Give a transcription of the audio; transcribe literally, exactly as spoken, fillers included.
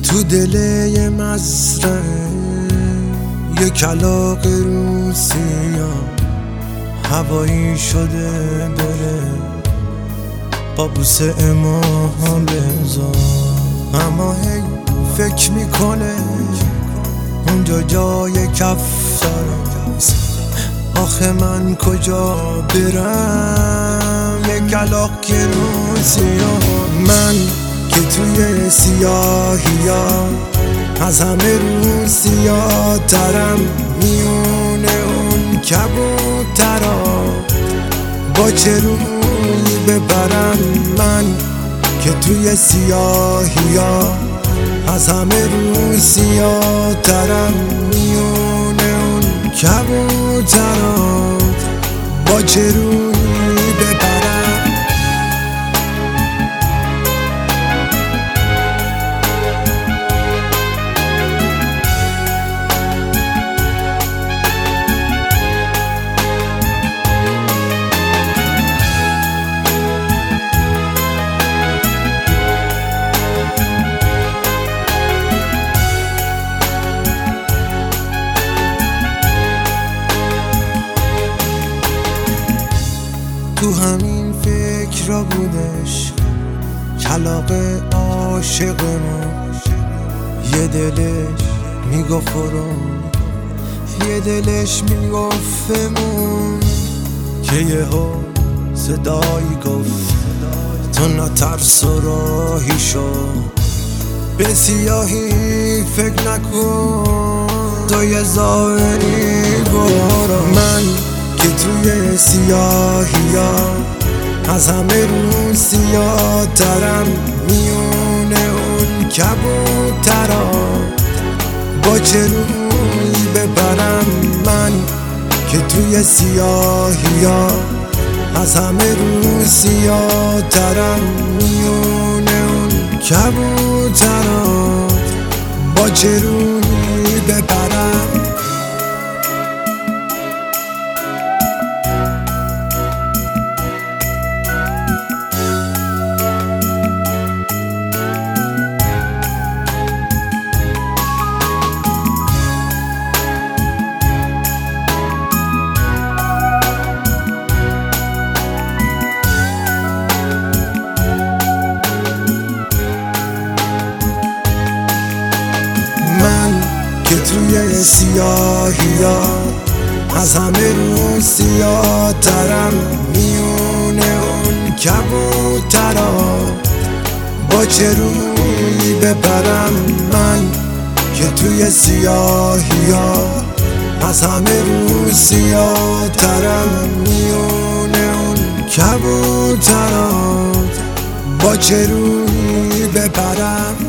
تو دل یه مزرعه یه کلاغ روسیا هوایی شده داره با بوسه ماها بزار، اما هی فکر میکنه اونجا جای کف داره. آخه من کجا برم یه کلاغ که روسیا، من که توی سیاهی ها از همه روسیا ترم، میونه اون کبوترا با چه روی ببرم. من که توی سیاهی ها از همه روسیا ترم، میونه اون کبوترا با چه روی ببرم. تو همین فکر را بودش کلاغ عاشقمون، یه دلش میگفت برو، یه دلش میگفتمون، که یهو صدایی گفت تو نترس و راهی شو، به سیاهی فکر نکن، تو یه ظاهری برو. من که توی سیاهی ها از همه روسیا ترم، میونه اون کبوترا با چه روی ببرم. من که توی سیاهی ها از همه روسیا ترم، میونه اون کبوترا با چه روی ببرم. که توی سیاهی ها از همه روسیا ترم، میونه اون کبوترا با چه روی ببرم. من که توی سیاهی ها از همه روسیا ترم، میونه اون کبوترا با چه روی ببرم.